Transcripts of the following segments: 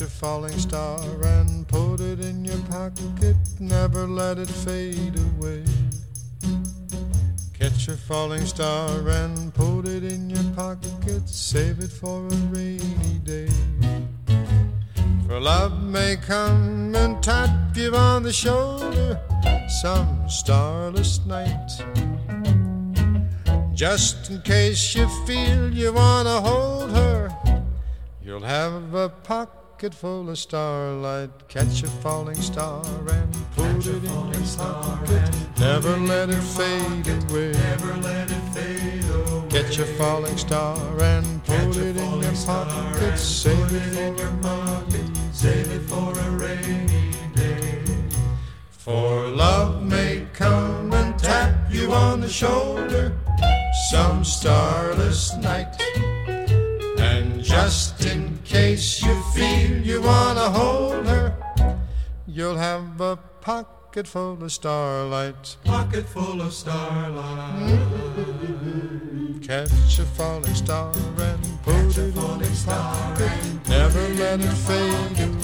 a falling star and put it in your pocket, never let it fade away. Catch a falling star and put it in your pocket, save it for a rainy day. For love may come and tap you on the shoulder some starless night, just in case you feel you want to hold her. You'll have a pocket full of starlight. Catch a falling star and put it in your pocket, never let it fade away. Catch a falling star and put it in your pocket, save it for a rainy day. For love may come and tap you on the shoulder some starless night, and just in case you feel you want to hold her, you'll have a pocket full of starlight. Pocket full of starlight. Catch a falling star and put it in your pocket, never let it fade away.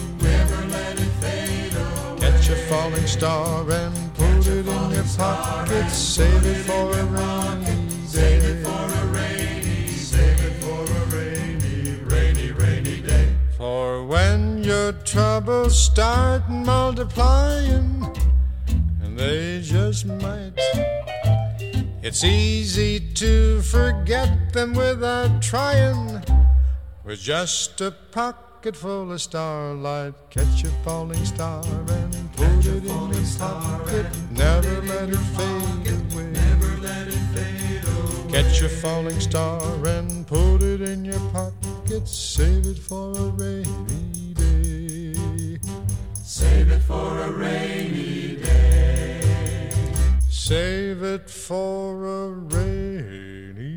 Catch a falling star and put it in your pocket, save it for a rainy day. For when your troubles start multiplying, and they just might, it's easy to forget them without trying. With just a pocket full of starlight, catch a falling star and put it in your pocket, never let it fade away. Catch a falling star and put it in your pocket, save it for a rainy day. Save it for a rainy day. Save it for a rainy